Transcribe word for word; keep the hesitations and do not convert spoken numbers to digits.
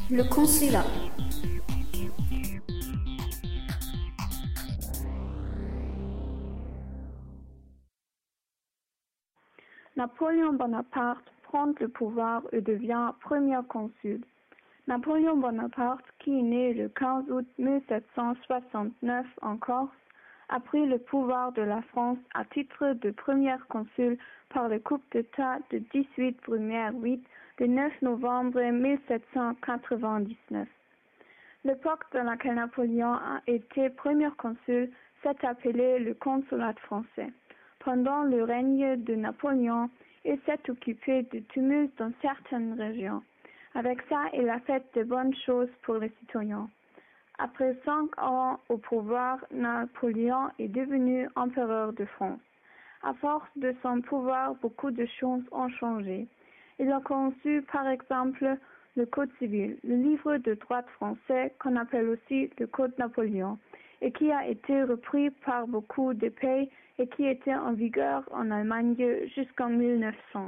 Le consulat. Napoléon Bonaparte prend le pouvoir et devient premier consul. Napoléon Bonaparte, qui est né le quinze août mille sept cent soixante-neuf en Corse, a pris le pouvoir de la France à titre de premier consul par le coup d'État de dix-huit Brumaire huit le neuf novembre mille sept cent quatre-vingt-dix-neuf. L'époque dans laquelle Napoléon a été premier consul s'est appelée le consulat français. Pendant le règne de Napoléon, il s'est occupé de tumultes dans certaines régions. Avec ça, il a fait de bonnes choses pour les citoyens. Après cinq ans au pouvoir, Napoléon est devenu empereur de France. À force de son pouvoir, beaucoup de choses ont changé. Il a conçu, par exemple, le Code civil, le livre de droit français qu'on appelle aussi le Code Napoléon, et qui a été repris par beaucoup de pays et qui était en vigueur en Allemagne jusqu'en mille neuf cents.